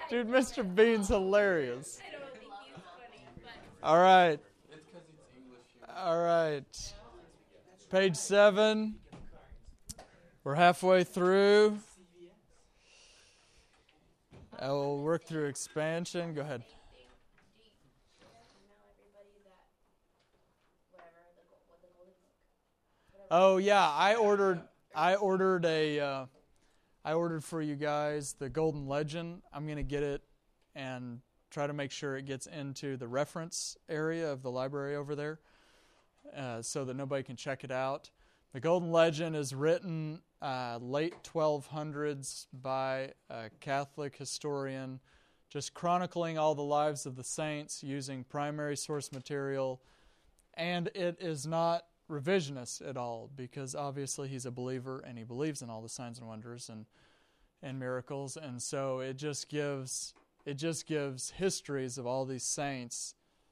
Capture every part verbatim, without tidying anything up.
Dude, Mister Bean's hilarious. All right. All right. Page seven. We're halfway through. I will work through expansion. Go ahead. Oh yeah, I ordered. I ordered a. Uh, I ordered for you guys the Golden Legend. I'm going to get it and try to make sure it gets into the reference area of the library over there, uh, so that nobody can check it out. The Golden Legend is written uh, late twelve hundreds by a Catholic historian, just chronicling all the lives of the saints using primary source material, and it is not revisionist at all, because obviously he's a believer and he believes in all the signs and wonders and and miracles, and so it just gives it just gives histories of all these saints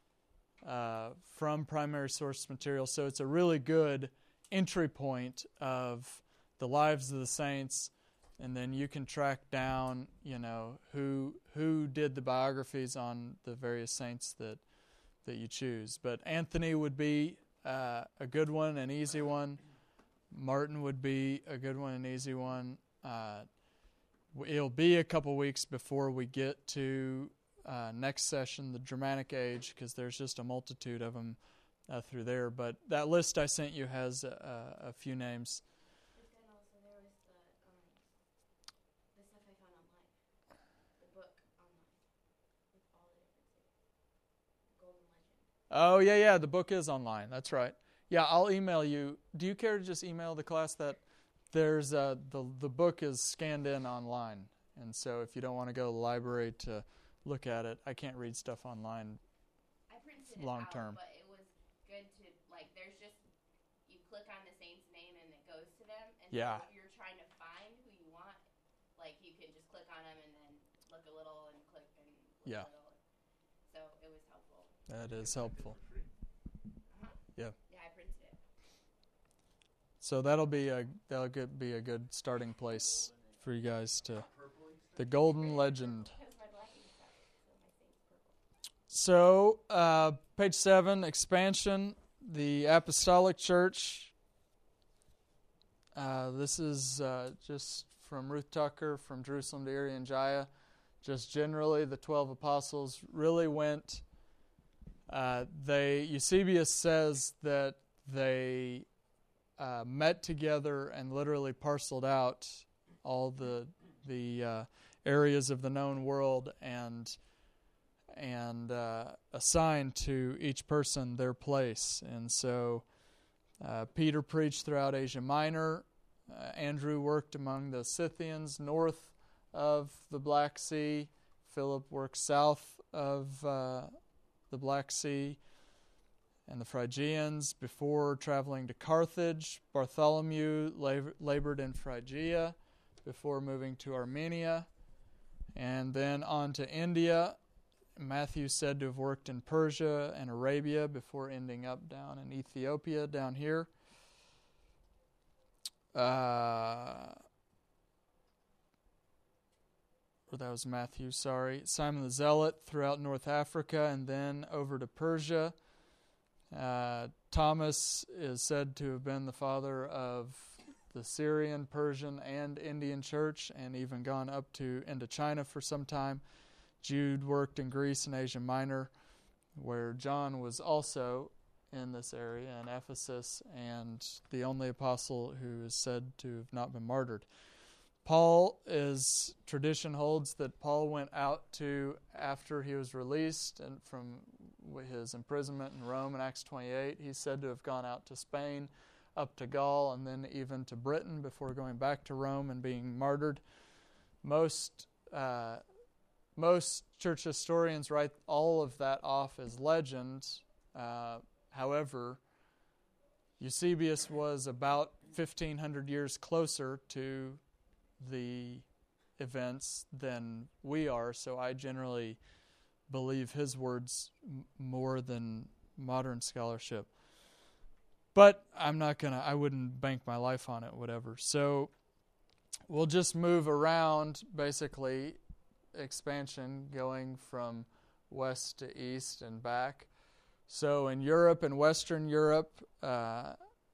uh, from primary source material. So it's a really good entry point of the lives of the saints, and then you can track down, you know, who who did the biographies on the various saints that that you choose. But Anthony would be Uh, a good one, an easy one. Martin would be a good one, an easy one. Uh, it'll be a couple weeks before we get to uh, next session, the Germanic Age, because there's just a multitude of them uh, through there. But that list I sent you has uh, a few names. But then also there was the um, the stuff I found online, the book online with all the different cities, the Golden Legend. Oh, yeah, yeah, the book is online. That's right. Yeah, I'll email you. Do you care to just email the class that there's uh, the the book is scanned in online, and so if you don't want to go to the library to look at it, I can't read stuff online. I printed long it out, term. but it was good to, like, there's just, you click on the saint's name and it goes to them, and Yeah. so if you're trying to find who you want, like, you can just click on them and then look a little and click and look Yeah. a little. So it was helpful. That is helpful. Uh-huh. Yeah. Yeah, I printed it. So that'll be a that'll good, be a good starting place for you guys to the Golden Legend. Because my blacking stopped, so my saint's purple. So uh, page seven, expansion, the Apostolic Church. Uh, this is uh, just from Ruth Tucker, from Jerusalem to Irian Jaya. Just generally, the twelve apostles really went. Uh, they Eusebius says that they uh, met together and literally parceled out all the the uh, areas of the known world and and uh, assigned to each person their place. And so uh, Peter preached throughout Asia Minor. Uh, Andrew worked among the Scythians north of the Black Sea. Philip worked south of uh, the Black Sea and the Phrygians before traveling to Carthage. Bartholomew lab- labored in Phrygia before moving to Armenia, and then on to India. Matthew said to have worked in Persia and Arabia before ending up down in Ethiopia, down here. Uh, or that was Matthew, sorry. Simon the Zealot throughout North Africa and then over to Persia. Uh, Thomas is said to have been the father of the Syrian, Persian, and Indian church, and even gone up to into China for some time. Jude worked in Greece and Asia Minor, where John was also in this area, in Ephesus, and the only apostle who is said to have not been martyred. Paul is, tradition holds that Paul went out to, after he was released and from his imprisonment in Rome in Acts twenty-eight, he's said to have gone out to Spain, up to Gaul, and then even to Britain before going back to Rome and being martyred. Most uh, most church historians write all of that off as legend. Uh, however, Eusebius was about fifteen hundred years closer to the events than we are, so I generally believe his words m- more than modern scholarship. But I'm not gonna, I wouldn't bank my life on it, whatever. So we'll just move around, basically, expansion going from west to east and back. So in Europe and Western Europe, uh,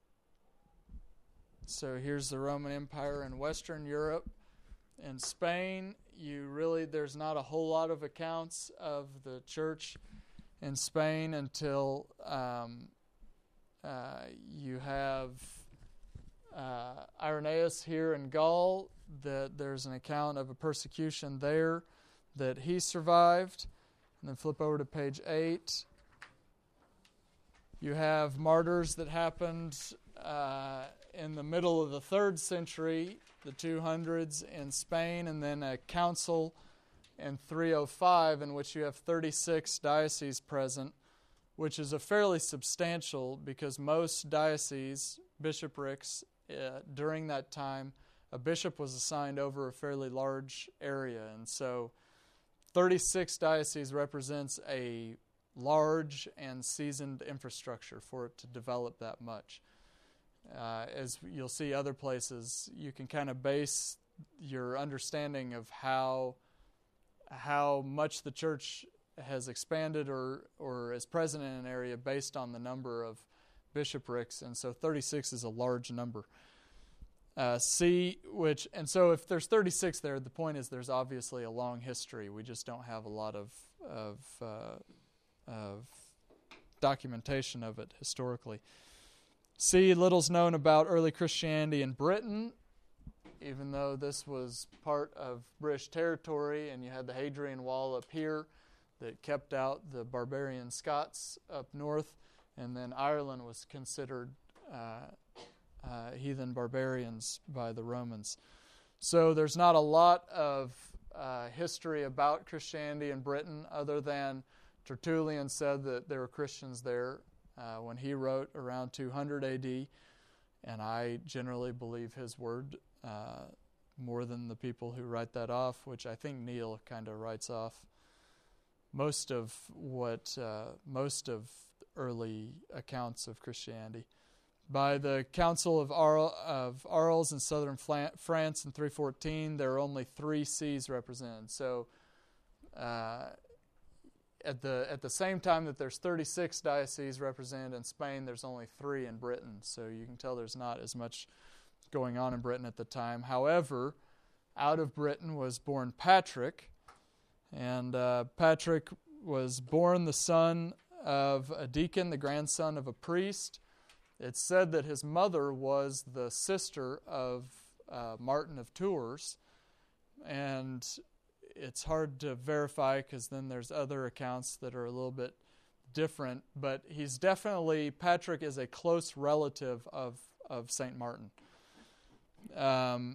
so here's the Roman Empire in Western Europe. In Spain, you really, there's not a whole lot of accounts of the church in Spain until um, uh, you have uh, Irenaeus here in Gaul, that there's an account of a persecution there that he survived. And then flip over to page eight. You have martyrs that happened uh, in the middle of the third century, the two hundreds in Spain, and then a council in three oh five in which you have thirty-six dioceses present, which is a fairly substantial, because most dioceses, bishoprics, uh, during that time, a bishop was assigned over a fairly large area. And so thirty-six dioceses represents a large and seasoned infrastructure for it to develop that much. Uh, as you'll see other places, you can kind of base your understanding of how how much the church has expanded or, or is present in an area based on the number of bishoprics, and so thirty-six is a large number. Uh, C, which, and so if there's thirty-six there, the point is there's obviously a long history. We just don't have a lot of of, uh, of documentation of it historically. C, little's known about early Christianity in Britain, even though this was part of British territory, and you had the Hadrian Wall up here that kept out the barbarian Scots up north, and then Ireland was considered uh, uh, heathen barbarians by the Romans. So there's not a lot of uh, history about Christianity in Britain, other than Tertullian said that there were Christians there uh, when he wrote around two hundred A D, and I generally believe his word uh, more than the people who write that off, which I think Neil kind of writes off most of what uh, most of early accounts of Christianity. By the Council of, Arles, of Arles in southern France in three fourteen, there are only three sees represented. So uh, at the at the same time that there's thirty-six dioceses represented in Spain, there's only three in Britain. So you can tell there's not as much going on in Britain at the time. However, out of Britain was born Patrick, and uh, Patrick was born the son of a deacon, the grandson of a priest. It's said that his mother was the sister of uh, Martin of Tours, and it's hard to verify because then there's other accounts that are a little bit different, but he's definitely, Patrick is a close relative of, of Saint Martin. Um,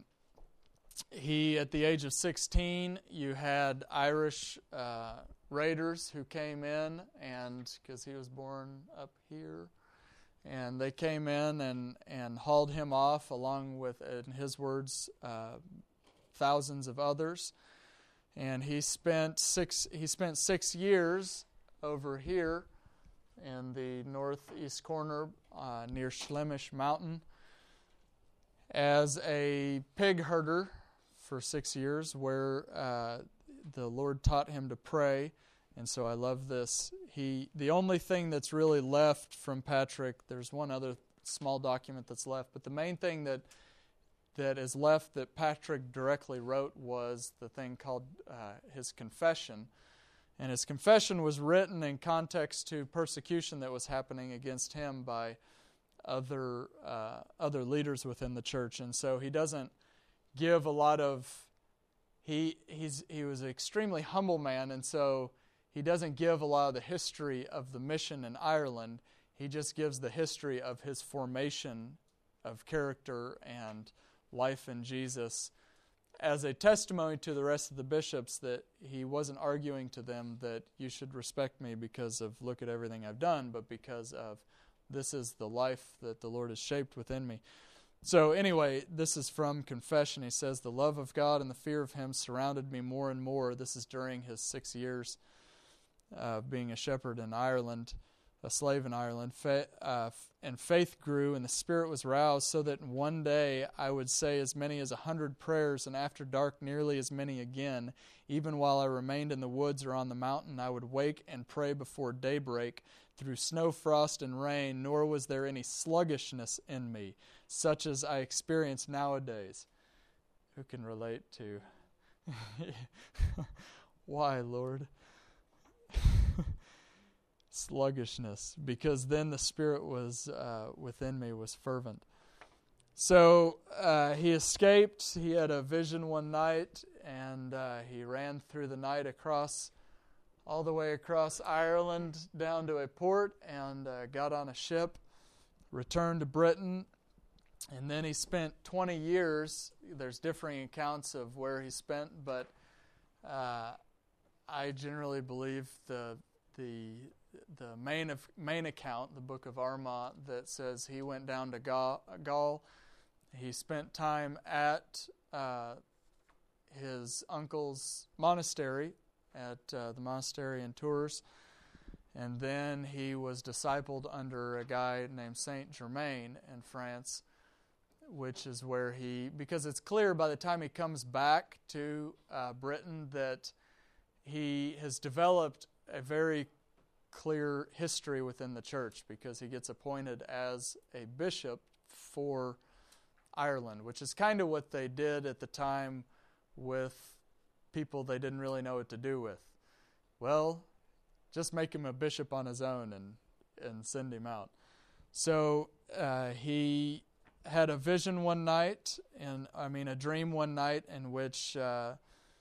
he, at the age of sixteen, you had Irish uh, raiders who came in, and because he was born up here, and they came in and, and hauled him off along with, in his words, uh, thousands of others. And he spent six he spent six years over here in the northeast corner uh, near Schlemish Mountain as a pig herder for six years, where uh, the Lord taught him to pray. And so I love this. He the only thing that's really left from Patrick, there's one other small document that's left, but the main thing that that is left that Patrick directly wrote was the thing called uh, his confession. And his confession was written in context to persecution that was happening against him by other uh, other leaders within the church. And so he doesn't give a lot of, he he's he was an extremely humble man, and so he doesn't give a lot of the history of the mission in Ireland. He just gives the history of his formation of character and life in Jesus as a testimony to the rest of the bishops that he wasn't arguing to them that you should respect me because of look at everything I've done, but because of this is the life that the Lord has shaped within me. So anyway, this is from Confession. He says, the love of God and the fear of Him surrounded me more and more. This is during his six years of being a shepherd in Ireland. a slave in Ireland, fa- uh, and faith grew, and the Spirit was roused, so that in one day I would say as many as a hundred prayers, and after dark nearly as many again. Even while I remained in the woods or on the mountain, I would wake and pray before daybreak, through snow, frost, and rain, nor was there any sluggishness in me, such as I experience nowadays. Who can relate to? Why, Lord? Sluggishness, because then the Spirit was uh, within me was fervent. So uh, he escaped. He had a vision one night, and uh, he ran through the night across, all the way across Ireland down to a port, and uh, got on a ship, returned to Britain, and then he spent twenty years. There's differing accounts of where he spent, but uh, I generally believe the the the main of, main account, the Book of Armagh, that says he went down to Gaul. Gaul. He spent time at uh, his uncle's monastery, at uh, the monastery in Tours, and then he was discipled under a guy named Saint Germain in France, which is where he, because it's clear by the time he comes back to uh, Britain that he has developed a very clear history within the church, because he gets appointed as a bishop for Ireland, which is kind of what they did at the time with people they didn't really know what to do with. Well, just make him a bishop on his own and, and send him out. So uh, he had a vision one night, and I mean a dream one night in which uh,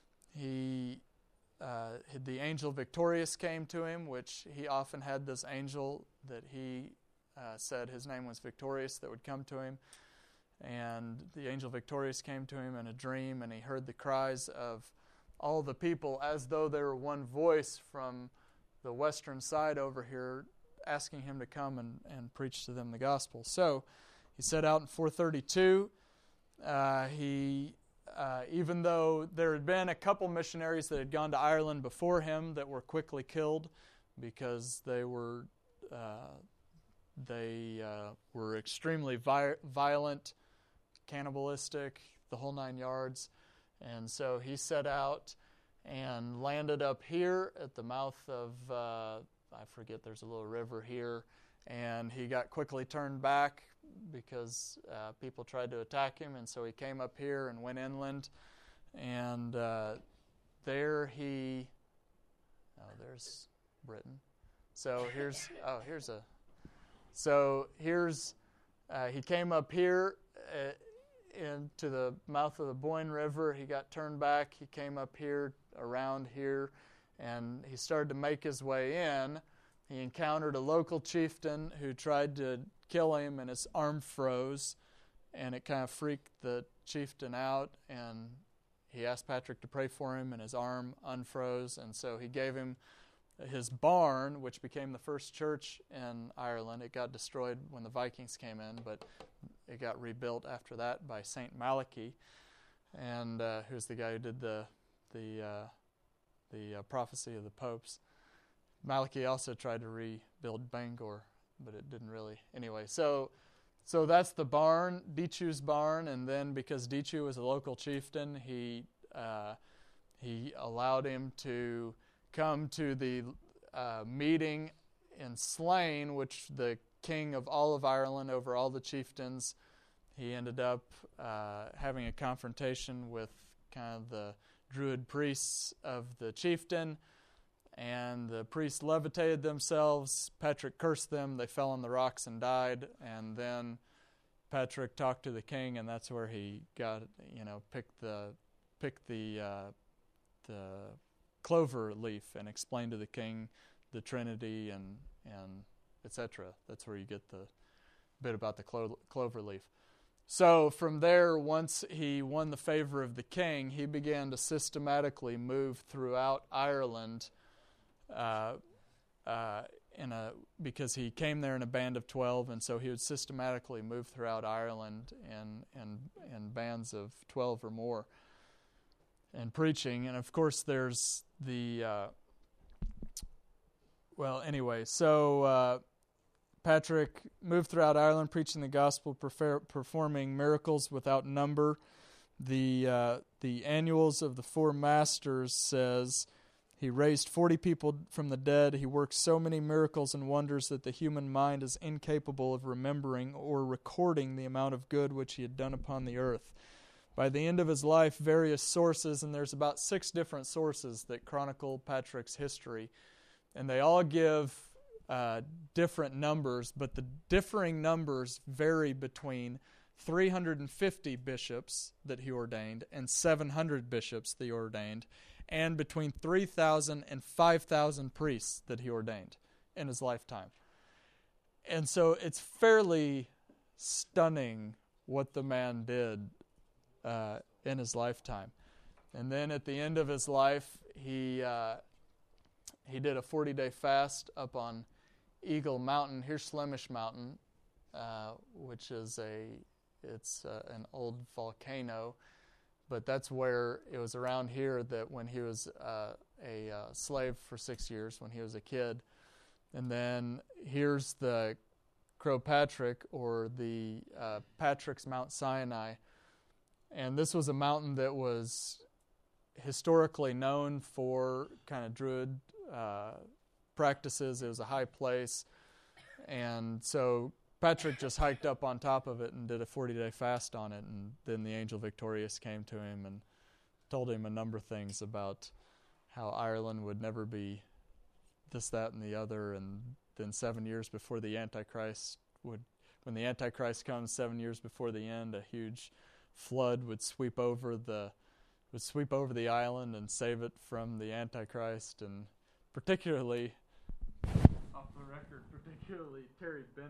he Uh, the angel Victorious came to him, which he often had this angel that he uh, said his name was Victorious that would come to him. And the angel Victorious came to him in a dream, and he heard the cries of all the people as though they were one voice from the western side over here asking him to come and, and preach to them the gospel. So he set out in four thirty-two. Uh, he... Uh, even though there had been a couple missionaries that had gone to Ireland before him that were quickly killed because they were uh, they uh, were extremely vi- violent, cannibalistic, the whole nine yards. And so he set out and landed up here at the mouth of, uh, I forget, there's a little river here, and he got quickly turned back because uh, people tried to attack him, and so he came up here and went inland, and uh, there he, oh, there's Britain. So here's, oh, here's a, so here's, uh, he came up here uh, into the mouth of the Boyne River. He got turned back. He came up here, around here, and he started to make his way in. He encountered a local chieftain who tried to kill him, and his arm froze, and it kind of freaked the chieftain out, and he asked Patrick to pray for him, and his arm unfroze, and so he gave him his barn, which became the first church in Ireland. It got destroyed when the Vikings came in, but it got rebuilt after that by Saint Malachy, and uh, who's the guy who did the the uh, the uh, prophecy of the popes. Malachy also tried to rebuild Bangor, but it didn't really. Anyway, so so that's the barn, Dichu's barn, and then because Dichu was a local chieftain, he uh, he allowed him to come to the uh, meeting in Slane, which the king of all of Ireland over all the chieftains. He ended up uh, having a confrontation with kind of the Druid priests of the chieftain, and the priests levitated themselves. Patrick cursed them. They fell on the rocks and died. And then Patrick talked to the king, and that's where he got, you know, picked the picked the uh, the clover leaf and explained to the king the Trinity and and et cetera. That's where you get the bit about the clo- clover leaf. So from there, once he won the favor of the king, he began to systematically move throughout Ireland. Uh, uh, in a because he came there in a band of twelve, and so he would systematically move throughout Ireland in in in bands of twelve or more, and preaching. And of course, there's the uh, well, anyway, so uh, Patrick moved throughout Ireland preaching the gospel, prefer- performing miracles without number. The uh, the Annuals of the Four Masters says he raised forty people from the dead. He worked so many miracles and wonders that the human mind is incapable of remembering or recording the amount of good which he had done upon the earth. By the end of his life, various sources, and there's about six different sources that chronicle Patrick's history, and they all give uh, different numbers, but the differing numbers vary between three hundred fifty bishops that he ordained and seven hundred bishops that he ordained, and between three thousand and five thousand priests that he ordained in his lifetime. And so it's fairly stunning what the man did uh, in his lifetime. And then at the end of his life, he uh, he did a forty-day fast up on Eagle Mountain, Hirschlemish Mountain, uh, which is a it's uh, an old volcano. But that's where it was around here that when he was uh, a uh, slave for six years, when he was a kid. And then here's the Croagh Patrick, or the uh, Patrick's Mount Sinai. And this was a mountain that was historically known for kind of Druid uh, practices. It was a high place. And so Patrick just hiked up on top of it and did a forty-day fast on it, and then the angel Victorious came to him and told him a number of things about how Ireland would never be this, that, and the other, and then seven years before the Antichrist would, when the Antichrist comes seven years before the end, a huge flood would sweep over the would sweep over the island and save it from the Antichrist, and particularly, off the record, particularly Terry Bennett.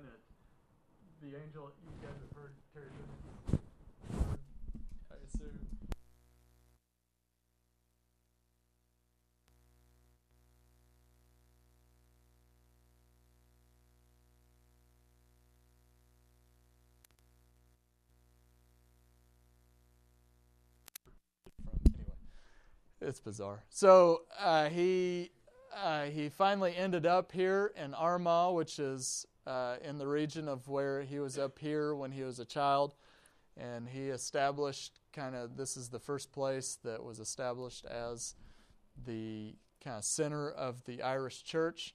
The angel, you guys have heard Terry Bennett, I assume. Anyway, it's bizarre. So uh, he uh, he finally ended up here in Armagh, which is Uh, in the region of where he was up here when he was a child, and he established kind of, this is the first place that was established as the kind of center of the Irish church.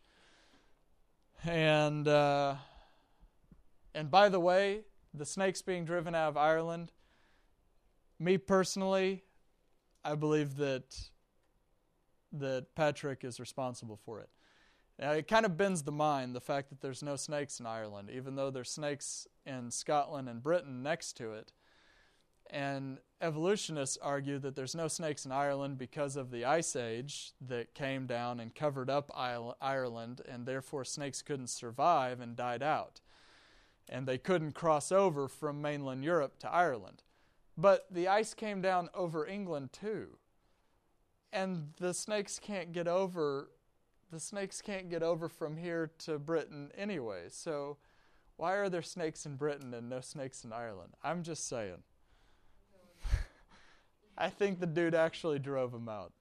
And uh, and by the way, the snakes being driven out of Ireland, me personally, I believe that that Patrick is responsible for it. Now, it kind of bends the mind, the fact that there's no snakes in Ireland, even though there's snakes in Scotland and Britain next to it. And evolutionists argue that there's no snakes in Ireland because of the Ice Age that came down and covered up Ireland, and therefore snakes couldn't survive and died out. And they couldn't cross over from mainland Europe to Ireland. But the ice came down over England too. And the snakes can't get over The snakes can't get over from here to Britain anyway. So why are there snakes in Britain and no snakes in Ireland? I'm just saying. I think the dude actually drove them out.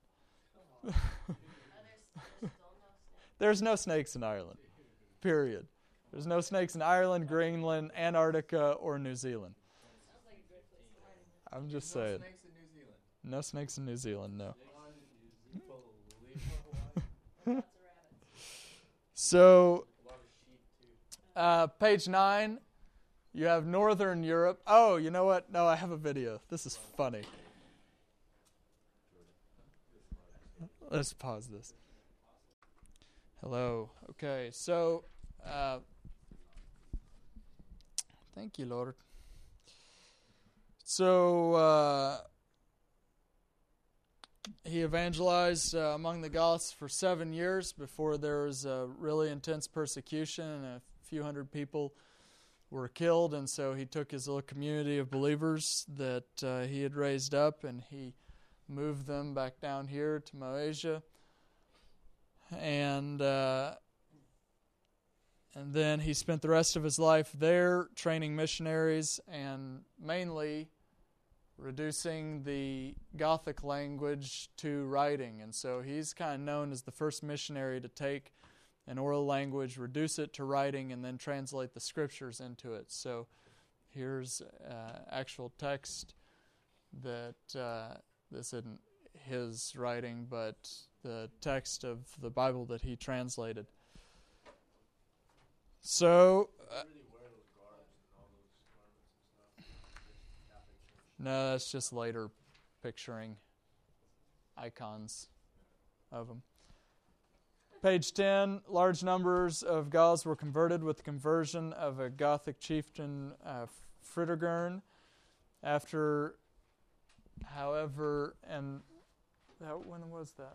There's no snakes in Ireland. Period. There's no snakes in Ireland, Greenland, Antarctica, or New Zealand. I'm just saying. No snakes in New Zealand, no. So, uh, page nine, you have Northern Europe. Oh, you know what? No, I have a video. This is funny. Let's pause this. Hello. Okay, so, uh, thank you, Lord. So, uh, he evangelized uh, among the Goths for seven years before there was a really intense persecution, and a few hundred people were killed. And so he took his little community of believers that uh, he had raised up, and he moved them back down here to Moesia. And uh, and then he spent the rest of his life there training missionaries and mainly reducing the Gothic language to writing. And so he's kind of known as the first missionary to take an oral language, reduce it to writing, and then translate the scriptures into it. So here's uh, actual text that uh, this isn't his writing, but the text of the Bible that he translated. So, uh, no, that's just later picturing icons of them. Page ten, large numbers of Gauls were converted with the conversion of a Gothic chieftain, uh, Fritigern. After, however, and that, when was that?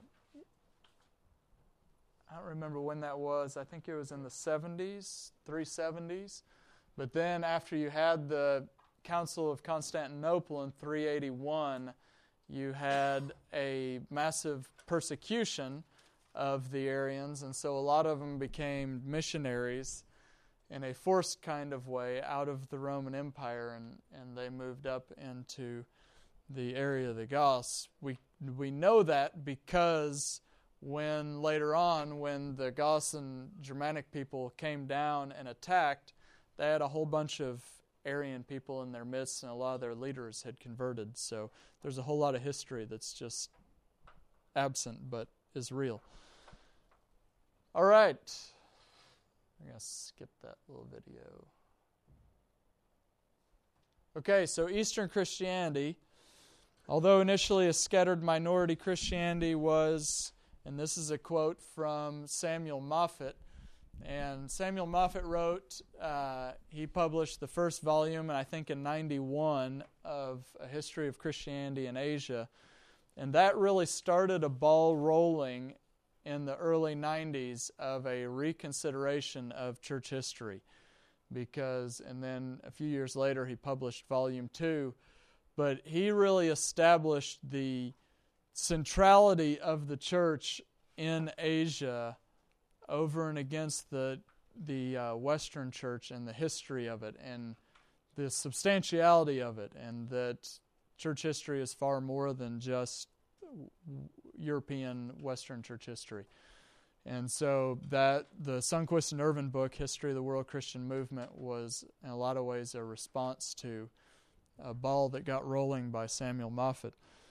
I don't remember when that was. I think it was in the seventies, three seventies. But then after you had the Council of Constantinople in three eighty-one, you had a massive persecution of the Arians, and so a lot of them became missionaries in a forced kind of way out of the Roman Empire, and, and they moved up into the area of the Goths. We we know that because when later on, when the Goths and Germanic people came down and attacked, they had a whole bunch of Aryan people in their midst, and a lot of their leaders had converted. So there's a whole lot of history that's just absent but is real. All right. I'm going to skip that little video. Okay, so Eastern Christianity, although initially a scattered minority, Christianity was, and this is a quote from Samuel Moffat, and Samuel Moffat wrote, uh, he published the first volume, and I think in ninety-one, of A History of Christianity in Asia, and that really started a ball rolling in the early nineties of a reconsideration of church history, because, and then a few years later he published volume two, but he really established the centrality of the church in Asia over and against the the uh, Western church and the history of it and the substantiality of it, and that church history is far more than just European Western church history. And so that the Sundquist and Irvin book, History of the World Christian Movement, was in a lot of ways a response to a ball that got rolling by Samuel Moffat.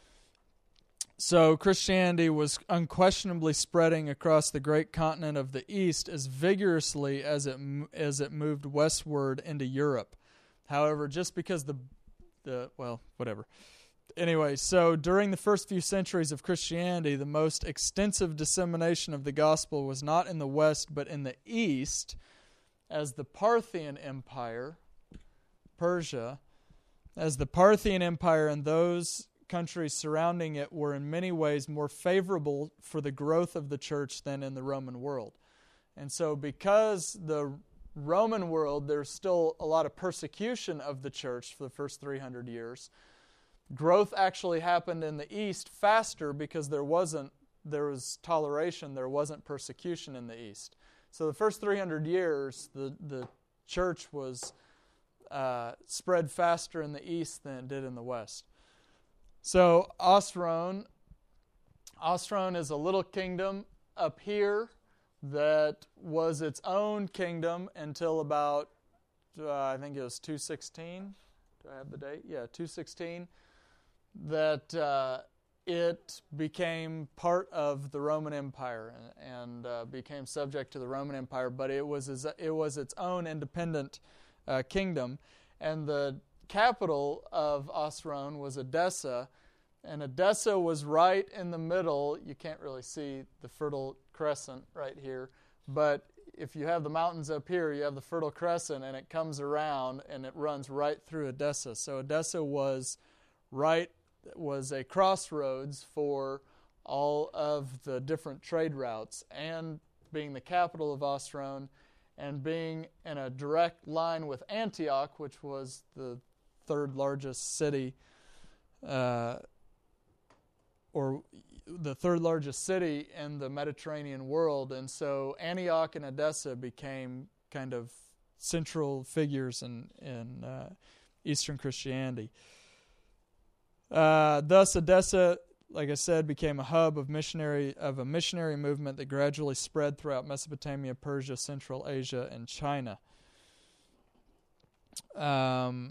So Christianity was unquestionably spreading across the great continent of the East as vigorously as it as it moved westward into Europe. However, just because the the well, whatever. Anyway, so during the first few centuries of Christianity, the most extensive dissemination of the gospel was not in the West but in the East, as the Parthian Empire, Persia, as the Parthian Empire and those countries surrounding it were in many ways more favorable for the growth of the church than in the Roman world. And so because the Roman world, there's still a lot of persecution of the church for the first three hundred years, growth actually happened in the East faster because there wasn't, there was toleration, there wasn't persecution in the East. So the first three hundred years, the, the church was uh, spread faster in the East than it did in the West. So Osrhoene, Osrhoene is a little kingdom up here that was its own kingdom until about, uh, I think it was two sixteen. Do I have the date? Yeah, two sixteen. That uh, it became part of the Roman Empire and, and uh, became subject to the Roman Empire, but it was it was its own independent uh, kingdom, and the capital of Osrhoene was Edessa, and Edessa was right in the middle. You can't really see the Fertile Crescent right here, but if you have the mountains up here, you have the Fertile Crescent, and it comes around and it runs right through Edessa. So Edessa was right was a crossroads for all of the different trade routes, and being the capital of Osrhoene, and being in a direct line with Antioch, which was the third largest city, uh, or the third largest city in the Mediterranean world. And so Antioch and Edessa became kind of central figures in, in uh, Eastern Christianity. Uh, thus, Edessa like I said, became a hub of missionary of a missionary movement that gradually spread throughout Mesopotamia, Persia, Central Asia, and China. Um,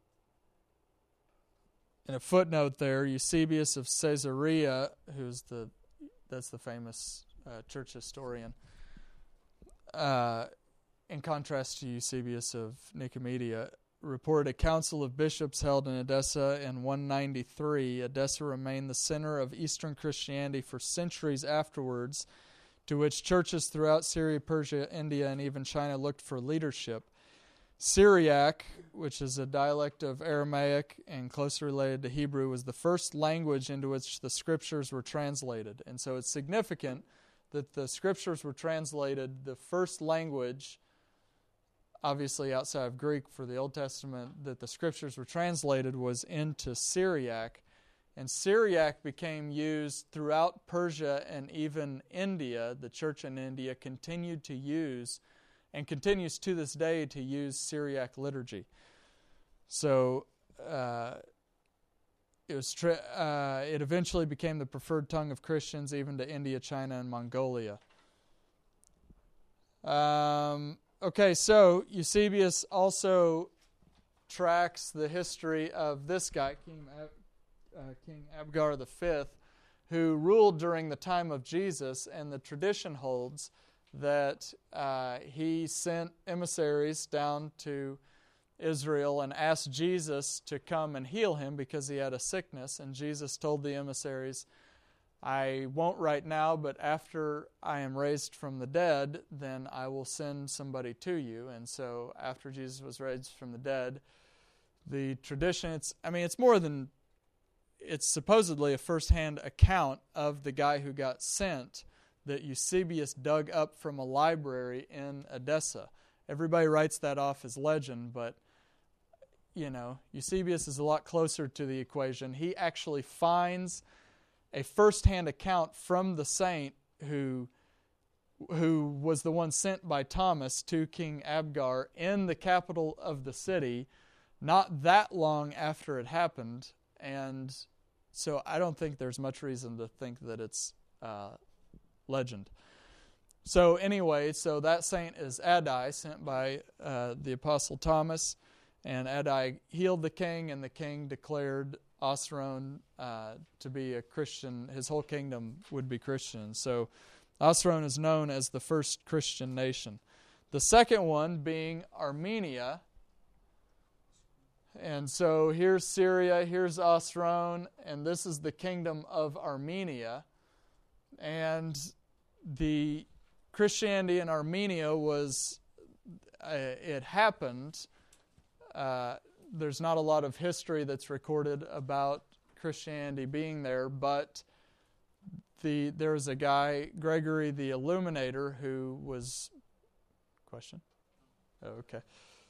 in a footnote there, Eusebius of Caesarea, who's the that's the famous uh, church historian, uh, in contrast to Eusebius of Nicomedia, reported a council of bishops held in Edessa in one ninety-three. Edessa remained the center of Eastern Christianity for centuries afterwards, to which churches throughout Syria, Persia, India, and even China looked for leadership. Syriac, which is a dialect of Aramaic and closely related to Hebrew, was the first language into which the Scriptures were translated. And so it's significant that the Scriptures were translated, the first language, obviously outside of Greek for the Old Testament, that the Scriptures were translated was into Syriac. And Syriac became used throughout Persia and even India. The church in India continued to use and continues to this day to use Syriac liturgy. So uh, it was tra- uh, it eventually became the preferred tongue of Christians even to India, China, and Mongolia. Um, okay, so Eusebius also tracks the history of this guy, King, Ab- uh, King Abgar the Fifth, who ruled during the time of Jesus, and the tradition holds that uh, he sent emissaries down to Israel and asked Jesus to come and heal him because he had a sickness. And Jesus told the emissaries, I won't right now, but after I am raised from the dead, then I will send somebody to you. And so after Jesus was raised from the dead, the tradition, it's I mean, it's more than, it's supposedly a first-hand account of the guy who got sent that Eusebius dug up from a library in Edessa. Everybody writes that off as legend, but, you know, Eusebius is a lot closer to the equation. He actually finds a first-hand account from the saint who, who was the one sent by Thomas to King Abgar in the capital of the city, not that long after it happened. And so I don't think there's much reason to think that it's uh, legend. So anyway, so that saint is Addai, sent by uh, the Apostle Thomas, and Addai healed the king, and the king declared Osrhoene uh, to be a Christian. His whole kingdom would be Christian. So Osrhoene is known as the first Christian nation. The second one being Armenia. And so here's Syria, here's Osrhoene, and this is the kingdom of Armenia. And the Christianity in Armenia was, uh, it happened. Uh, there's not a lot of history that's recorded about Christianity being there, but the there was a guy, Gregory the Illuminator, who was, question? Oh, okay.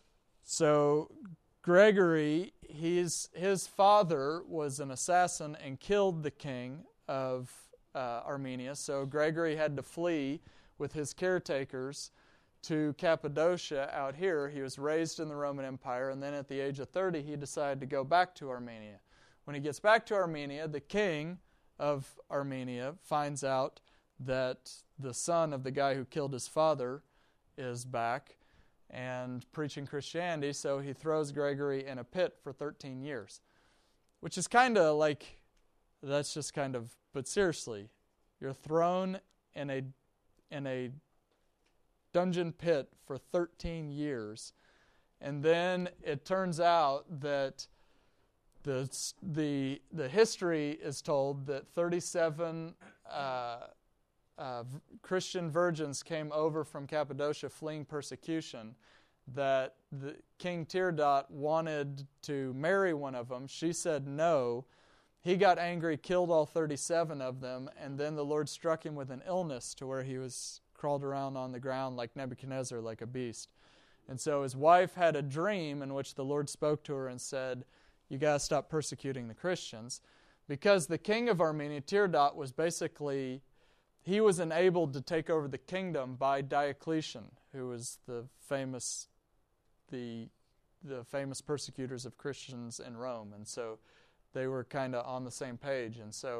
So Gregory, his, his father was an assassin and killed the king of uh, Armenia. So Gregory had to flee with his caretakers to Cappadocia out here. He was raised in the Roman Empire, and then at the age of thirty, he decided to go back to Armenia. When he gets back to Armenia, the king of Armenia finds out that the son of the guy who killed his father is back and preaching Christianity, so he throws Gregory in a pit for thirteen years, which is kind of like, that's just kind of, but seriously, you're thrown in a in a dungeon pit for thirteen years, and then it turns out that the the the history is told that thirty-seven uh, uh, Christian virgins came over from Cappadocia fleeing persecution, that the King Tirdot wanted to marry one of them. She said no. He got angry, killed all thirty-seven of them, and then the Lord struck him with an illness to where he was crawled around on the ground like Nebuchadnezzar, like a beast. And so his wife had a dream in which the Lord spoke to her and said, you got to stop persecuting the Christians. Because the king of Armenia, Tirdot, was basically, he was enabled to take over the kingdom by Diocletian, who was the famous, the, the famous persecutors of Christians in Rome. And so they were kind of on the same page. And so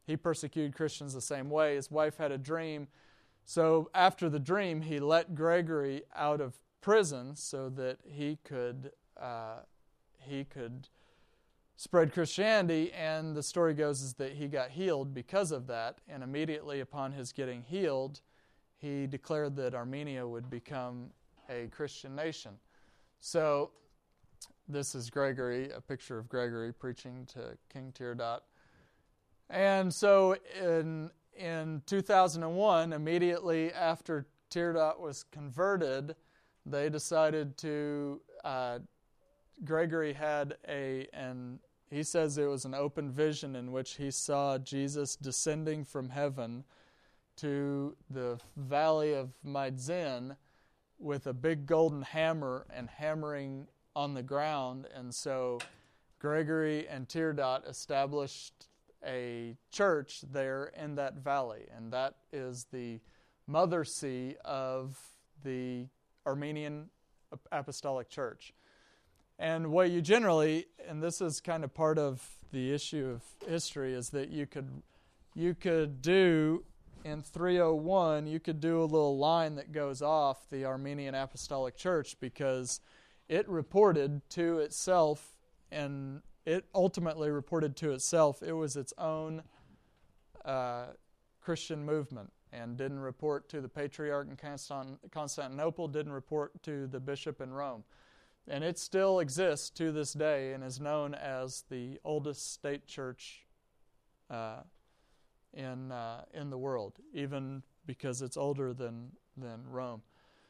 he persecuted Christians the same way. His wife had a dream. So after the dream, he let Gregory out of prison so that he could uh, he could spread Christianity. And the story goes is that he got healed because of that. And immediately upon his getting healed, he declared that Armenia would become a Christian nation. So this is Gregory, a picture of Gregory preaching to King Tiridot. And so in in two thousand one, immediately after Tiridot was converted, they decided to, uh, Gregory had a, and he says it was an open vision in which he saw Jesus descending from heaven to the valley of Maidzin with a big golden hammer and hammering on the ground. And so Gregory and Tiridot established a church there in that valley, and that is the mother see of the Armenian Apostolic Church. And what you generally, and this is kind of part of the issue of history, is that you could you could do in three oh one, you could do a little line that goes off the Armenian Apostolic Church because it reported to itself, and it ultimately reported to itself it was its own uh, Christian movement, and didn't report to the Patriarch in Constant- Constantinople, didn't report to the bishop in Rome. And it still exists to this day and is known as the oldest state church uh, in uh, in the world, even because it's older than, than Rome.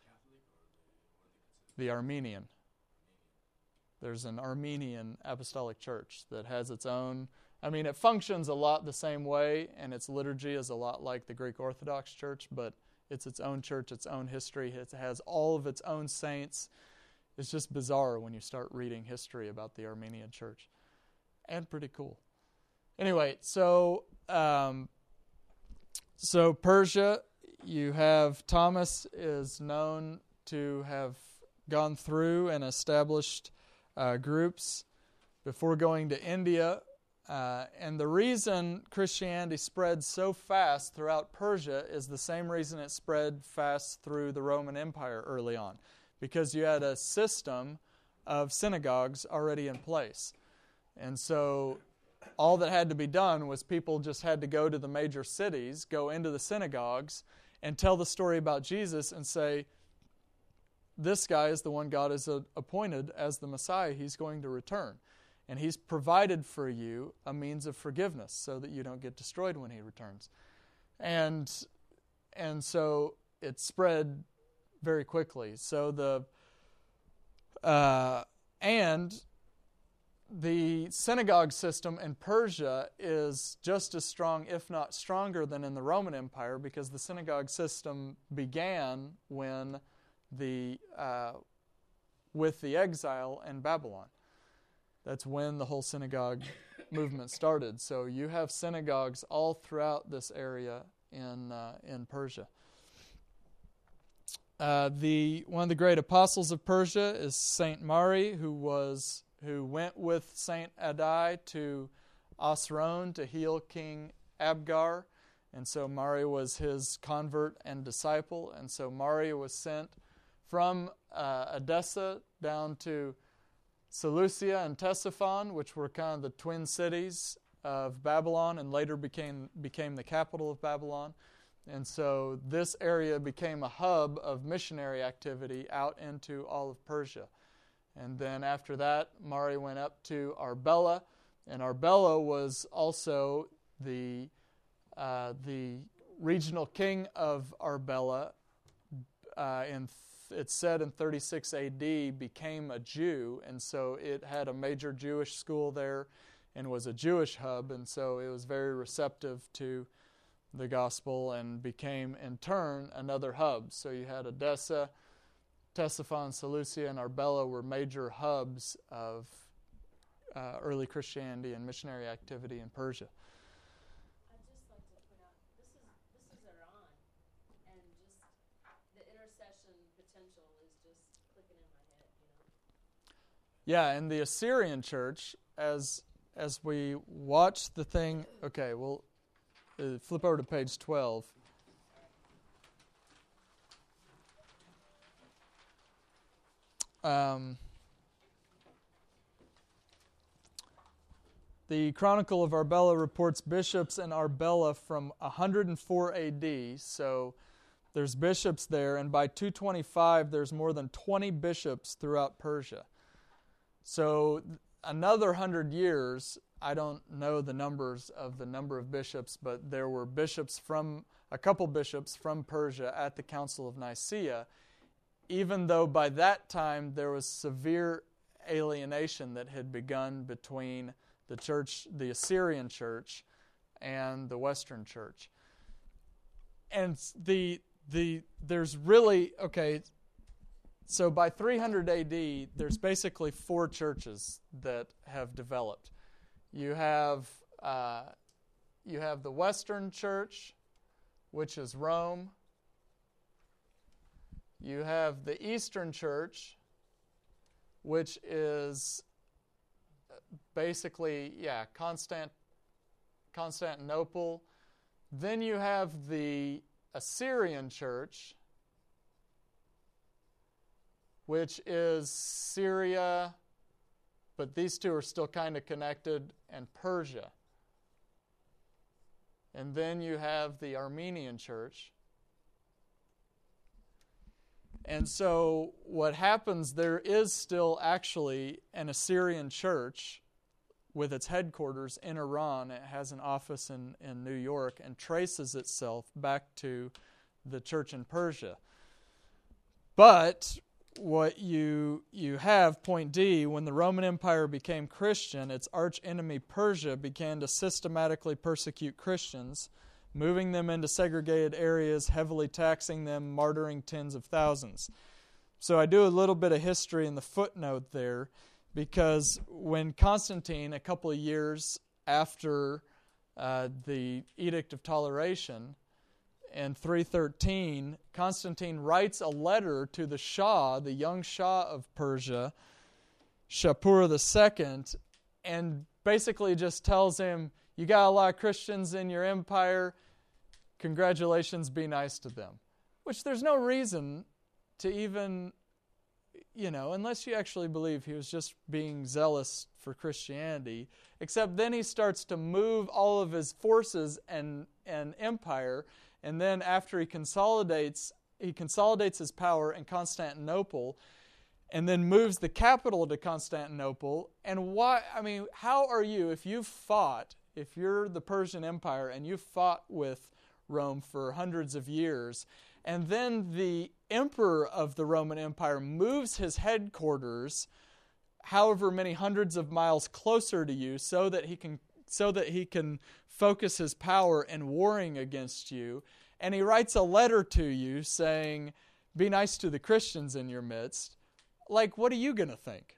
The Armenian. There's an Armenian Apostolic Church that has its own, I mean, it functions a lot the same way, and its liturgy is a lot like the Greek Orthodox Church, but it's its own church, its own history. It has all of its own saints. It's just bizarre when you start reading history about the Armenian Church. And pretty cool. Anyway, so um, so Persia, you have Thomas is known to have gone through and established uh, groups before going to India. Uh, and the reason Christianity spread so fast throughout Persia is the same reason it spread fast through the Roman Empire early on, because you had a system of synagogues already in place. And so all that had to be done was people just had to go to the major cities, go into the synagogues, and tell the story about Jesus and say, this guy is the one God has appointed as the Messiah. He's going to return. And He's provided for you a means of forgiveness so that you don't get destroyed when He returns. And, and so it spread very quickly. So the uh, and the synagogue system in Persia is just as strong, if not stronger, than in the Roman Empire, because the synagogue system began when the uh, with the exile in Babylon. That's when the whole synagogue movement started. So you have synagogues all throughout this area in uh, in Persia. Uh, the one of the great apostles of Persia is Saint Mari, who was who went with Saint Adai to Osrhoene to heal King Abgar, and so Mari was his convert and disciple, and so Mari was sent from uh, Edessa down to Seleucia and Ctesiphon, which were kind of the twin cities of Babylon, and later became became the capital of Babylon. And so this area became a hub of missionary activity out into all of Persia. And then after that, Mari went up to Arbela, and Arbela was also the uh, the regional king of Arbela. Uh, in it's said in thirty-six A D became a Jew, and so it had a major Jewish school there, and was a Jewish hub, and so it was very receptive to the gospel and became in turn another hub. So you had Edessa, Ctesiphon, Seleucia, and Arbela were major hubs of uh, early Christianity and missionary activity in Persia. I'd just like to point out, this is this is Iran, and just the intercession potential is just clicking in my head, you know. Yeah, and the Assyrian church, as as we watch the thing, okay, well, Uh, flip over to page twelve. Um, the Chronicle of Arbela reports bishops in Arbela from one hundred four A D, so there's bishops there, and by two twenty-five there's more than twenty bishops throughout Persia. So another one hundred years, I don't know the numbers of the number of bishops, but there were bishops from, a couple bishops from Persia at the Council of Nicaea, even though by that time there was severe alienation that had begun between the church, the Assyrian church, and the Western church. And the the there's really, okay, so by three hundred A D, there's basically four churches that have developed. You have uh, you have the Western church, which is Rome. You have the Eastern Church, which is basically, yeah, Constant, Constantinople. Then you have the Assyrian Church, which is Syria, but these two are still kind of connected, and Persia. And then you have the Armenian Church. And so what happens, there is still actually an Assyrian church with its headquarters in Iran. It has an office in, in New York and traces itself back to the church in Persia. But what you you have, point D, when the Roman Empire became Christian, its archenemy Persia began to systematically persecute Christians, moving them into segregated areas, heavily taxing them, martyring tens of thousands. So I do a little bit of history in the footnote there, because when Constantine, a couple of years after uh, the Edict of Toleration, in three thirteen, Constantine writes a letter to the Shah, the young Shah of Persia, Shapur the Second, and basically just tells him, you got a lot of Christians in your empire, congratulations, be nice to them. Which there's no reason to even, you know, unless you actually believe he was just being zealous for Christianity, except then he starts to move all of his forces and, and empire, and then after he consolidates, he consolidates his power in Constantinople, and then moves the capital to Constantinople. And why, I mean, how are you, if you've fought, if you're the Persian Empire and you've fought with Rome for hundreds of years, and then the emperor of the Roman Empire moves his headquarters however many hundreds of miles closer to you so that he can so that he can focus his power in warring against you, and he writes a letter to you saying, be nice to the Christians in your midst, like, what are you going to think?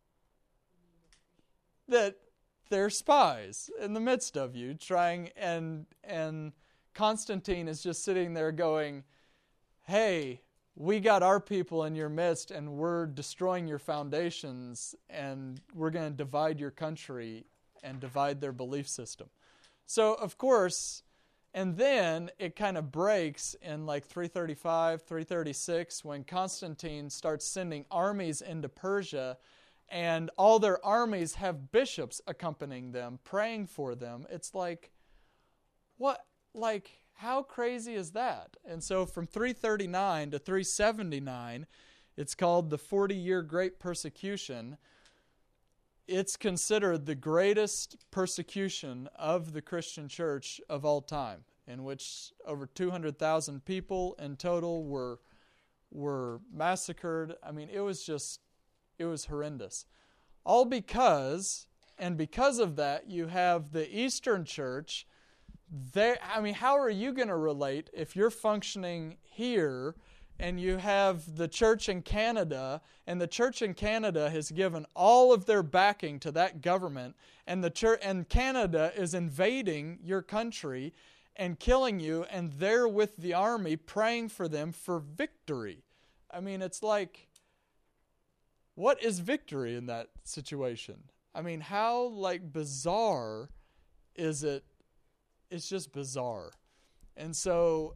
That they're spies in the midst of you, trying, and and Constantine is just sitting there going, hey, we got our people in your midst, and we're destroying your foundations, and we're going to divide your country and divide their belief system. So, of course, and then it kind of breaks in like three thirty-five, three thirty-six, when Constantine starts sending armies into Persia, and all their armies have bishops accompanying them, praying for them. It's like, what, like, how crazy is that? And so from three thirty-nine to three seventy-nine, it's called the forty-year Great Persecution. It's considered the greatest persecution of the Christian church of all time, in which over two hundred thousand people in total were were massacred. I mean, it was just, it was horrendous. All because, and because of that, you have the Eastern Church. They, I mean, how are you going to relate if you're functioning here and you have the church in Canada, and the church in Canada has given all of their backing to that government, and the church and Canada is invading your country and killing you, and they're with the army praying for them for victory? I mean, it's like, what is victory in that situation? I mean, how like bizarre is it it's just bizarre. And so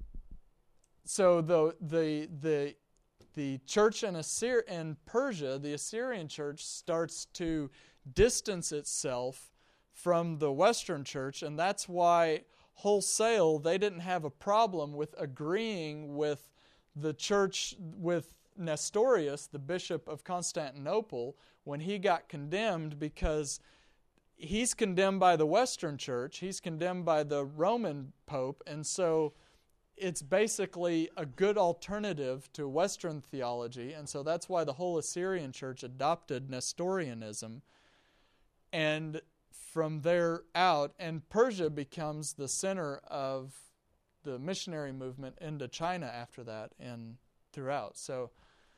so the the the the church in Assyria in Persia, the Assyrian church starts to distance itself from the Western church, and that's why wholesale they didn't have a problem with agreeing with the church, with Nestorius, the bishop of Constantinople, when he got condemned, because he's condemned by the Western church, he's condemned by the Roman Pope, and so it's basically a good alternative to Western theology, and so that's why the whole Assyrian church adopted Nestorianism. And from there out, and Persia becomes the center of the missionary movement into China after that and throughout. So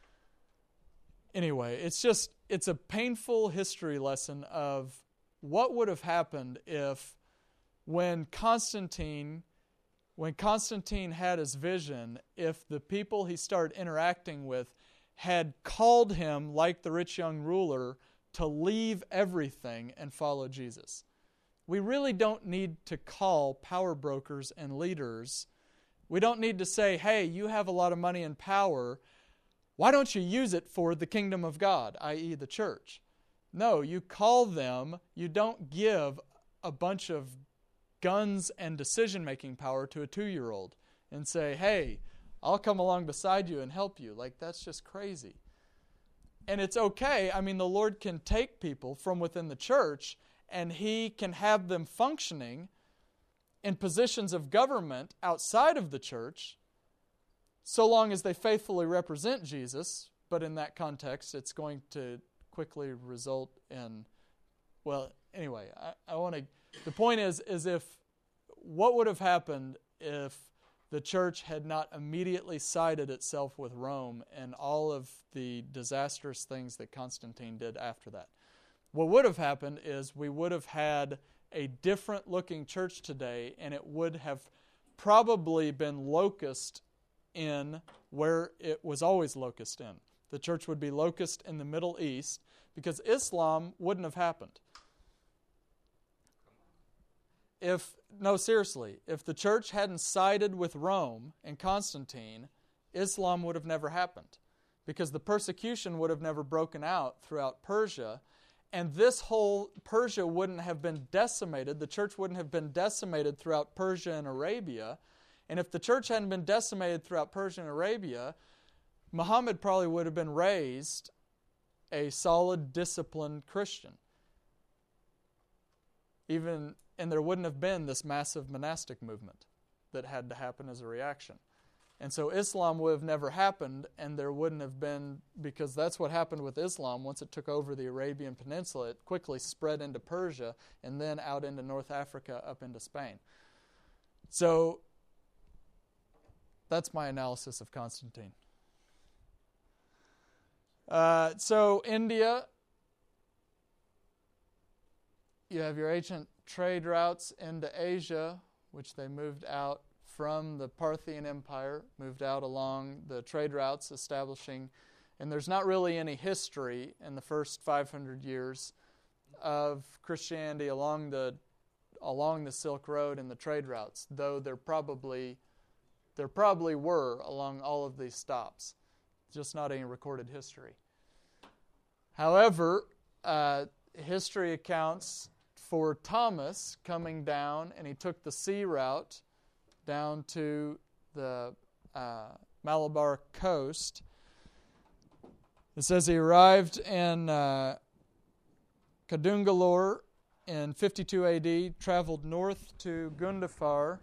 anyway, it's just, it's a painful history lesson of what would have happened if when Constantine When Constantine had his vision, if the people he started interacting with had called him, like the rich young ruler, to leave everything and follow Jesus. We really don't need to call power brokers and leaders. We don't need to say, hey, you have a lot of money and power. Why don't you use it for the kingdom of God, that is the church? No, you call them. You don't give a bunch of guns and decision-making power to a two-year-old and say, hey, I'll come along beside you and help you. Like, that's just crazy. And it's okay. I mean, the Lord can take people from within the church and He can have them functioning in positions of government outside of the church so long as they faithfully represent Jesus. But in that context, it's going to quickly result in, well, anyway, I, I want to... The point is, is if what would have happened if the church had not immediately sided itself with Rome and all of the disastrous things that Constantine did after that? What would have happened is we would have had a different looking church today, and it would have probably been locust in where it was always locust in. The church would be locust in the Middle East because Islam wouldn't have happened. If, no, seriously, if the church hadn't sided with Rome and Constantine, Islam would have never happened because the persecution would have never broken out throughout Persia, and this whole Persia wouldn't have been decimated. The church wouldn't have been decimated throughout Persia and Arabia, and if the church hadn't been decimated throughout Persia and Arabia, Muhammad probably would have been raised a solid, disciplined Christian. Even... And there wouldn't have been this massive monastic movement that had to happen as a reaction. And so Islam would have never happened, and there wouldn't have been, because that's what happened with Islam. Once it took over the Arabian Peninsula, it quickly spread into Persia and then out into North Africa, up into Spain. So that's my analysis of Constantine. Uh, so India, you have your ancient trade routes into Asia, which they moved out from the Parthian Empire, moved out along the trade routes, establishing, and there's not really any history in the first five hundred years of Christianity along the along the Silk Road and the trade routes, though there probably there probably were along all of these stops, just not any recorded history. However, uh, history accounts for Thomas coming down, and he took the sea route down to the uh, Malabar coast. It says he arrived in uh, Kadungalore in fifty-two A D, traveled north to Gundafar.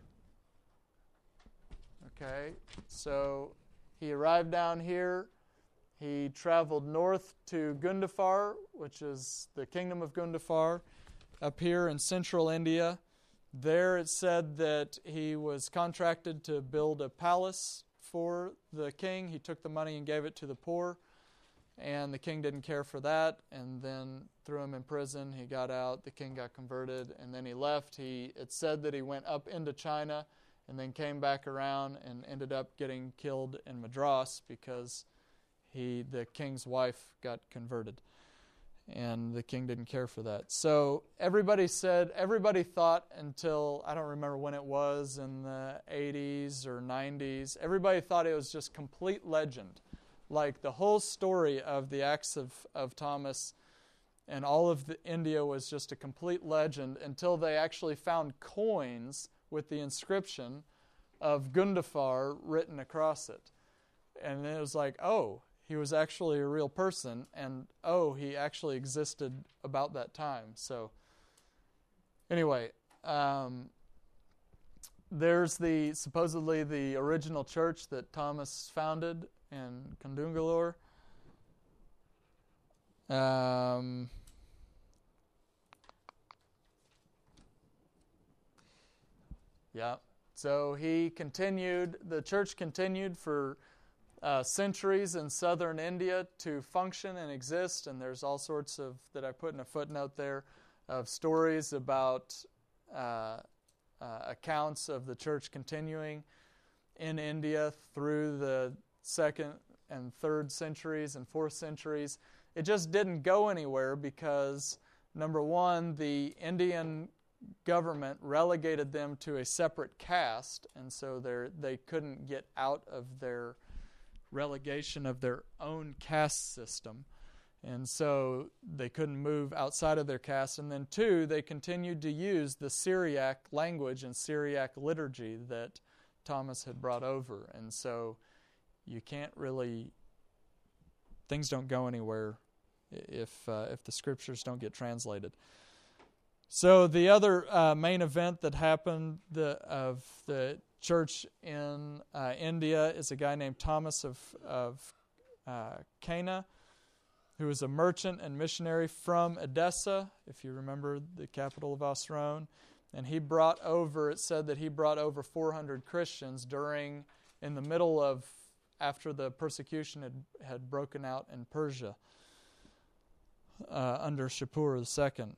Okay, so he arrived down here. He traveled north to Gundafar, which is the kingdom of Gundafar, up here in central India. There it said that he was contracted to build a palace for the king. He took the money and gave it to the poor, and the king didn't care for that, and then threw him in prison. He got out, the king got converted, and then he left. He it said that he went up into China and then came back around and ended up getting killed in Madras because he the king's wife got converted. and the king didn't care for that. So everybody said, everybody thought until, I don't remember when it was, in the eighties or nineties, everybody thought it was just complete legend. Like the whole story of the Acts of, of Thomas and all of the India was just a complete legend until they actually found coins with the inscription of Gundafar written across it. And it was like, oh, he was actually a real person, and oh, he actually existed about that time. So, anyway, um, there's the supposedly the original church that Thomas founded in Kundungalore. Um, yeah. So he continued. The church continued for Uh, centuries in southern India to function and exist, and there's all sorts of, that I put in a footnote there, of stories about uh, uh, accounts of the church continuing in India through the second and third centuries and fourth centuries. It just didn't go anywhere because, number one, the Indian government relegated them to a separate caste, and so they they couldn't get out of their relegation of their own caste system, and so they couldn't move outside of their caste. And then two, they continued to use the Syriac language and Syriac liturgy that Thomas had brought over, and so you can't really, things don't go anywhere if uh, if the scriptures don't get translated. So the other uh, main event that happened the, of the church in uh, India is a guy named Thomas of, of uh, Cana, who was a merchant and missionary from Edessa, if you remember the capital of Osrone. And he brought over, it said that he brought over four hundred Christians during, in the middle of, after the persecution had, had broken out in Persia uh, under Shapur the Second.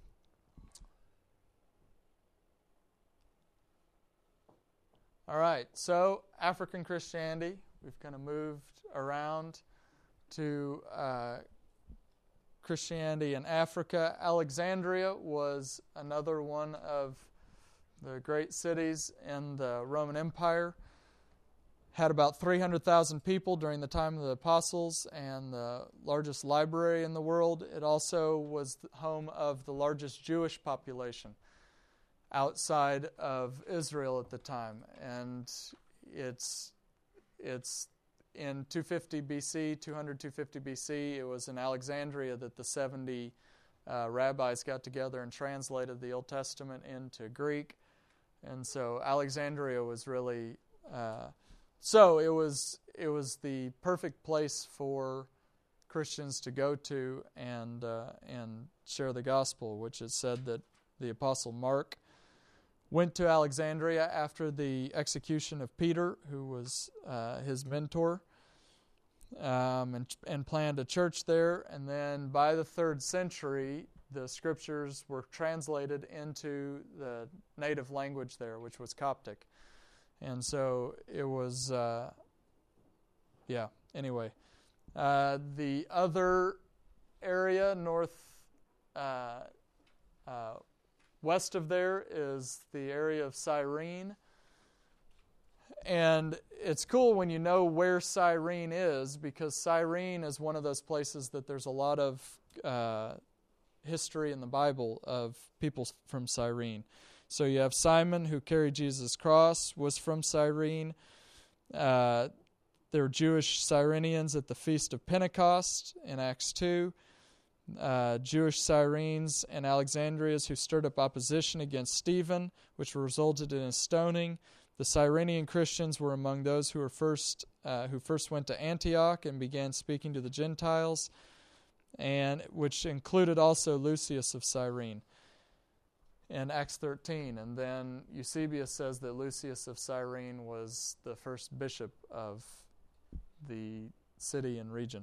All right, so African Christianity, we've kind of moved around to uh, Christianity in Africa. Alexandria was another one of the great cities in the Roman Empire. Had about three hundred thousand people during the time of the apostles and the largest library in the world. It also was the home of the largest Jewish population outside of Israel at the time, and it's it's in two fifty B C, two hundred, two fifty B C. It was in Alexandria that the seventy uh, rabbis got together and translated the Old Testament into Greek, and so Alexandria was really uh, so it was it was the perfect place for Christians to go to and uh, and share the gospel, which is said that the Apostle Mark went to Alexandria after the execution of Peter, who was uh, his mentor, um, and, and planned a church there. And then by the third century, the scriptures were translated into the native language there, which was Coptic. And so it was, uh, yeah, anyway. Uh, the other area, north, uh, uh, west of there is the area of Cyrene. And it's cool when you know where Cyrene is, because Cyrene is one of those places that there's a lot of uh, history in the Bible of people from Cyrene. So you have Simon, who carried Jesus' cross, was from Cyrene. Uh, there were Jewish Cyrenians at the Feast of Pentecost in Acts two. Uh, Jewish Cyrenes and Alexandrians who stirred up opposition against Stephen, which resulted in his stoning. The Cyrenian Christians were among those who were first uh, who first went to Antioch and began speaking to the Gentiles, and which included also Lucius of Cyrene in Acts thirteen. And then Eusebius says that Lucius of Cyrene was the first bishop of the city and region.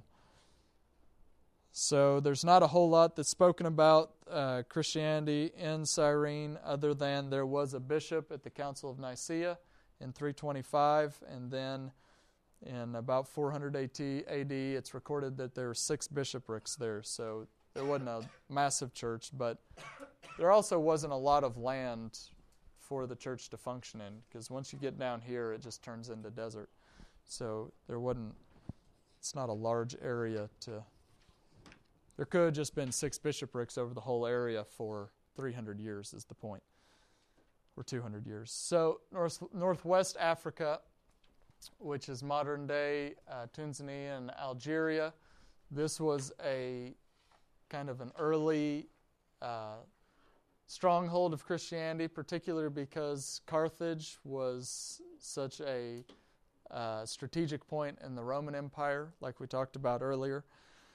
So there's not a whole lot that's spoken about uh, Christianity in Cyrene, other than there was a bishop at the Council of Nicaea in three twenty-five, and then in about four hundred A D, it's recorded that there were six bishoprics there. So there wasn't a massive church, but there also wasn't a lot of land for the church to function in, because once you get down here, it just turns into desert. So there wasn't, it's not a large area to, there could have just been six bishoprics over the whole area for three hundred years is the point, or two hundred years. So north, northwest Africa, which is modern-day uh, Tunisia and Algeria, this was a kind of an early uh, stronghold of Christianity, particularly because Carthage was such a uh, strategic point in the Roman Empire, like we talked about earlier.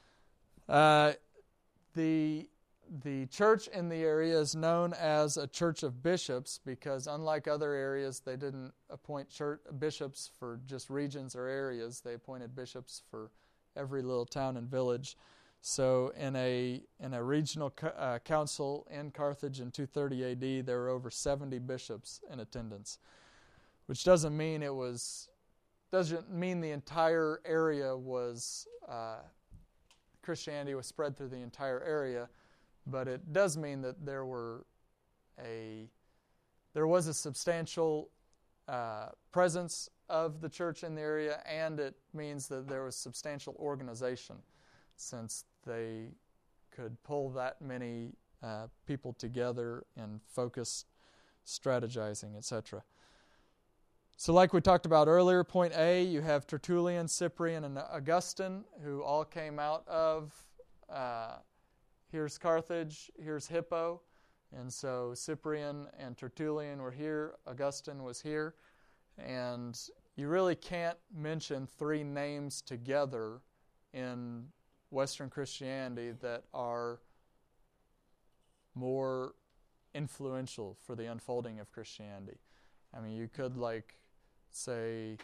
Uh, the the church in the area is known as a church of bishops because, unlike other areas, they didn't appoint church, bishops for just regions or areas. They appointed bishops for every little town and village. So in a in a regional co- uh, council in Carthage in two thirty A D, there were over seventy bishops in attendance, which doesn't mean it was doesn't mean the entire area was uh, Christianity was spread through the entire area, but it does mean that there were a there was a substantial uh, presence of the church in the area, and it means that there was substantial organization, since they could pull that many uh, people together and focus, strategizing, et cetera. So like we talked about earlier, point A, you have Tertullian, Cyprian, and Augustine, who all came out of, uh, here's Carthage, here's Hippo, and so Cyprian and Tertullian were here, Augustine was here, and you really can't mention three names together in Western Christianity that are more influential for the unfolding of Christianity. I mean, you could, like, say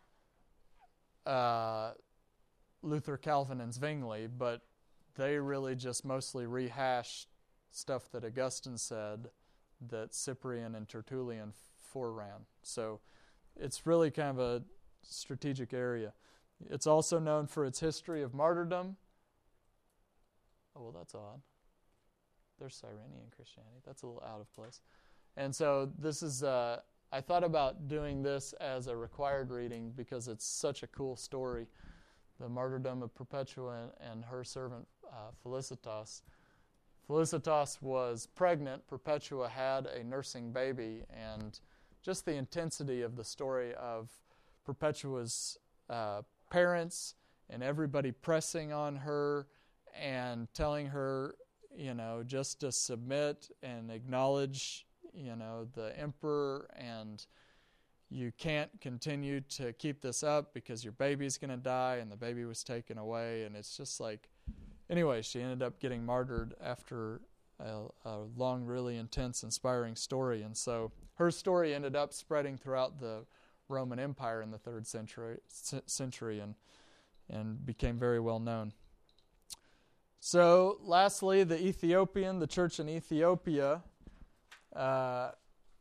uh, Luther, Calvin, and Zwingli, but they really just mostly rehash stuff that Augustine said that Cyprian and Tertullian foreran. So it's really kind of a strategic area. It's also known for its history of martyrdom. Oh, well, that's odd. There's Cyrenian Christianity. That's a little out of place. And so this is, uh, I thought about doing this as a required reading because it's such a cool story. The martyrdom of Perpetua and, and her servant uh, Felicitas. Felicitas was pregnant. Perpetua had a nursing baby, and just the intensity of the story of Perpetua's uh, parents and everybody pressing on her and telling her, you know, just to submit and acknowledge, you know, the emperor, and you can't continue to keep this up because your baby's going to die, and the baby was taken away, and it's just like, anyway, she ended up getting martyred after a, a long, really intense, inspiring story, and so her story ended up spreading throughout the Roman Empire in the third century, century and and became very well known. So, lastly, the Ethiopian, the church in Ethiopia. Uh,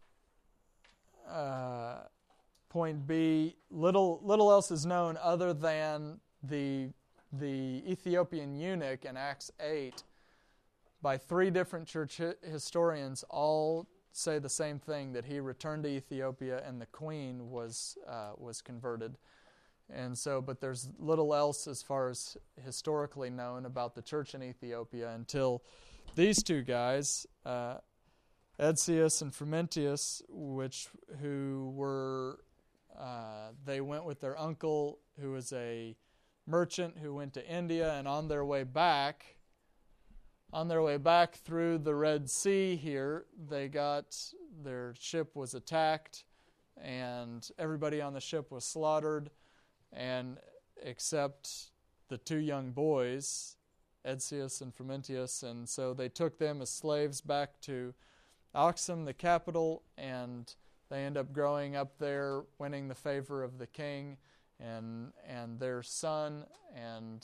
uh, point B, little little else is known other than the the Ethiopian eunuch in Acts eight by three different church hi- historians, all say the same thing, that he returned to Ethiopia and the queen was uh, was converted. And so, but there's little else as far as historically known about the church in Ethiopia until these two guys, uh, Edsius and Frumentius, which who were uh, they went with their uncle, who was a merchant who went to India, and on their way back, on their way back through the Red Sea here, they got their ship was attacked, and everybody on the ship was slaughtered. And except the two young boys, Edsius and Frumentius, and so they took them as slaves back to Axum, the capital, and they end up growing up there, winning the favor of the king and and their son, and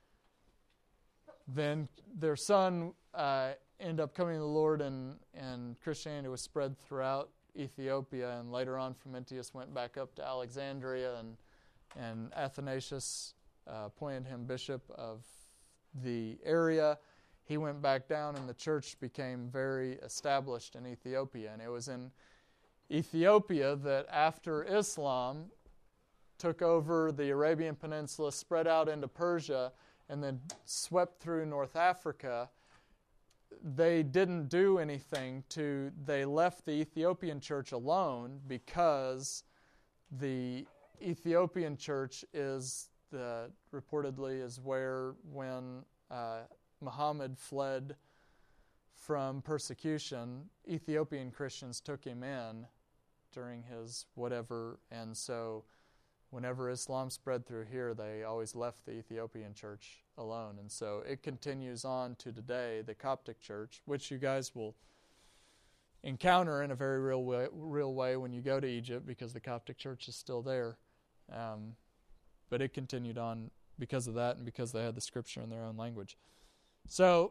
then their son uh, ended up coming to the Lord, and, and Christianity was spread throughout Ethiopia, and later on Frumentius went back up to Alexandria, and And Athanasius uh, appointed him bishop of the area. he went back down and the church became very established in Ethiopia. And it was in Ethiopia that after Islam took over the Arabian Peninsula, spread out into Persia, and then swept through North Africa, they didn't do anything to, they left the Ethiopian church alone because the Ethiopian church is the, reportedly is where when uh, Muhammad fled from persecution, Ethiopian Christians took him in during his whatever, and so whenever Islam spread through here, they always left the Ethiopian church alone. And so it continues on to today, the Coptic church, which you guys will encounter in a very real way, real way when you go to Egypt, because the Coptic church is still there. Um, but it continued on because of that and because they had the scripture in their own language. So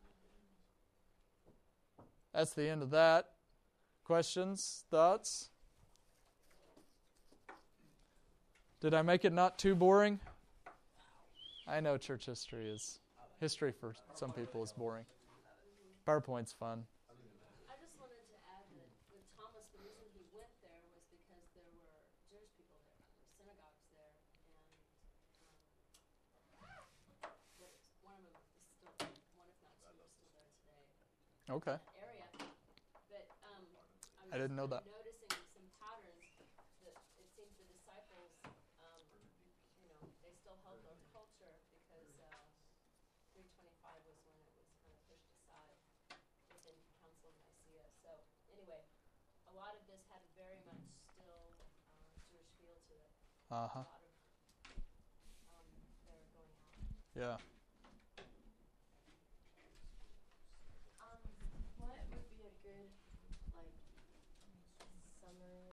that's the end of that. Questions? Thoughts? Did I make it not too boring? I know church history is, history for some people is boring. PowerPoint's fun. I just wanted to add that with Thomas, the reason he went there was because there were Jewish people there. There were synagogues there, and um, what is, one of them is still, one if not two, are still there today. Okay. That area, but um, I, was I didn't know that. noticing some patterns that it seems the disciples, um, you know, they still held their culture because uh, three twenty-five was when it was kind of pushed aside within Council of Nicaea. So anyway, a lot of this had very much still uh, Jewish feel to it. Uh-huh. A lot of um, their going out. Yeah.